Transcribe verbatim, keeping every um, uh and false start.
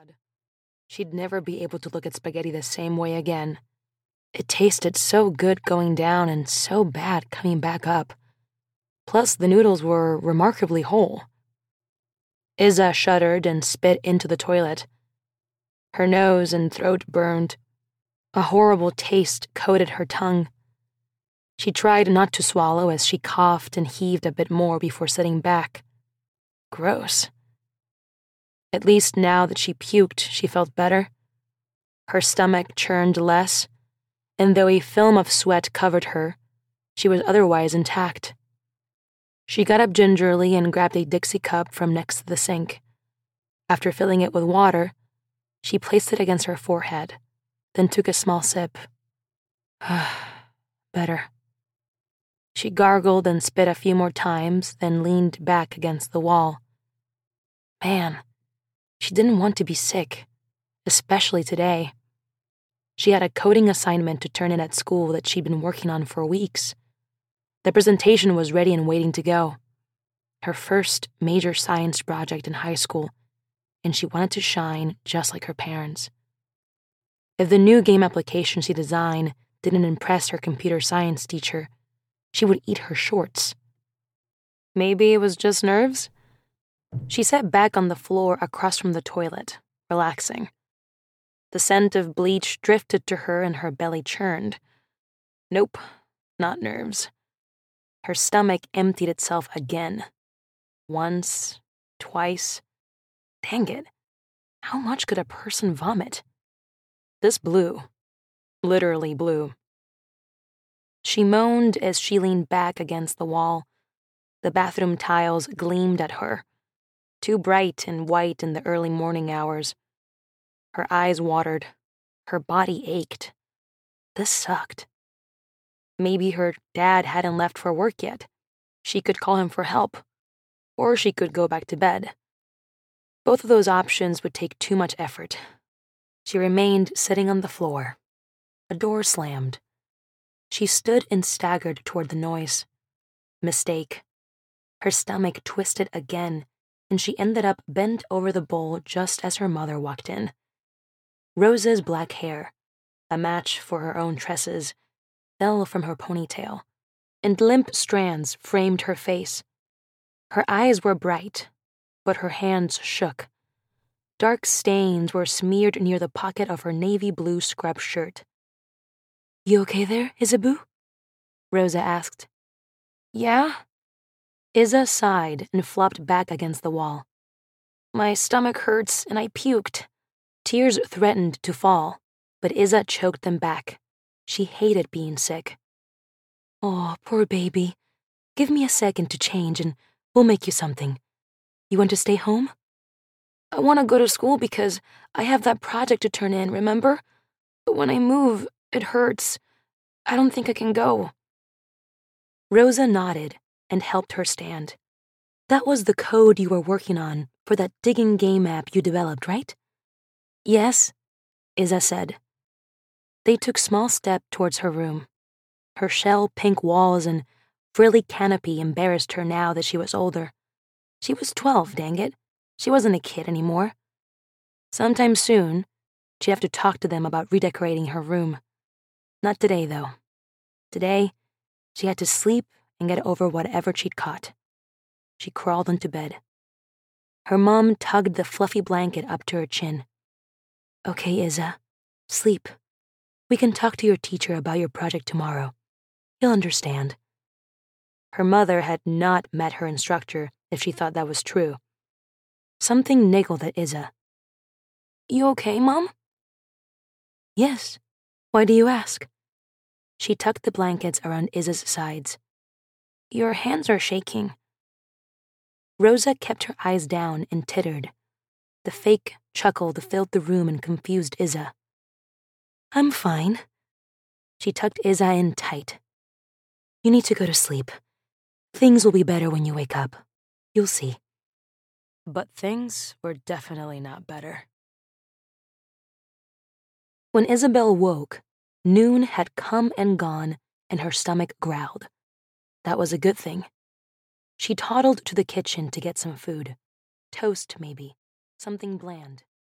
God. She'd never be able to look at spaghetti the same way again. It tasted so good going down and so bad coming back up. Plus, the noodles were remarkably whole. Iza shuddered and spit into the toilet. Her nose and throat burned. A horrible taste coated her tongue. She tried not to swallow as she coughed and heaved a bit more before sitting back. Gross. At least now that she puked, she felt better. Her stomach churned less, and though a film of sweat covered her, she was otherwise intact. She got up gingerly and grabbed a Dixie cup from next to the sink. After filling it with water, she placed it against her forehead, then took a small sip. Better. She gargled and spit a few more times, then leaned back against the wall. Man, she didn't want to be sick, especially today. She had a coding assignment to turn in at school that she'd been working on for weeks. The presentation was ready and waiting to go. Her first major science project in high school, and she wanted to shine just like her parents. If the new game application she designed didn't impress her computer science teacher, she would eat her shorts. Maybe it was just nerves? She sat back on the floor across from the toilet, relaxing. The scent of bleach drifted to her and her belly churned. Nope, not nerves. Her stomach emptied itself again. Once, twice. Dang it, how much could a person vomit? This blew. Literally blew. She moaned as she leaned back against the wall. The bathroom tiles gleamed at her, too bright and white in the early morning hours. Her eyes watered. Her body ached. This sucked. Maybe her dad hadn't left for work yet. She could call him for help. Or she could go back to bed. Both of those options would take too much effort. She remained sitting on the floor. A door slammed. She stood and staggered toward the noise. Mistake. Her stomach twisted again, and she ended up bent over the bowl just as her mother walked in. Rosa's black hair, a match for her own tresses, fell from her ponytail, and limp strands framed her face. Her eyes were bright, but her hands shook. Dark stains were smeared near the pocket of her navy blue scrub shirt. "You okay there, Isabeau?" Rosa asked. "Yeah?" Iza sighed and flopped back against the wall. "My stomach hurts and I puked." Tears threatened to fall, but Iza choked them back. She hated being sick. "Oh, poor baby. Give me a second to change and we'll make you something. You want to stay home?" "I want to go to school because I have that project to turn in, remember? But when I move, it hurts. I don't think I can go." Rosa nodded and helped her stand. "That was the code you were working on for that digging game app you developed, right?" "Yes," Iza said. They took small steps towards her room. Her shell-pink walls and frilly canopy embarrassed her now that she was older. She was twelve, dang it. She wasn't a kid anymore. Sometime soon, she'd have to talk to them about redecorating her room. Not today, though. Today, she had to sleep and get over whatever she'd caught. She crawled into bed. Her mom tugged the fluffy blanket up to her chin. "Okay, Iza, sleep. We can talk to your teacher about your project tomorrow. He'll understand." Her mother had not met her instructor if she thought that was true. Something niggled at Iza. "You okay, Mom?" "Yes. Why do you ask?" She tucked the blankets around Iza's sides. "Your hands are shaking." Rosa kept her eyes down and tittered. The fake chuckle filled the room and confused Iza. "I'm fine." She tucked Iza in tight. "You need to go to sleep. Things will be better when you wake up. You'll see." But things were definitely not better. When Isabel woke, noon had come and gone, and her stomach growled. That was a good thing. She toddled to the kitchen to get some food. Toast, maybe. Something bland.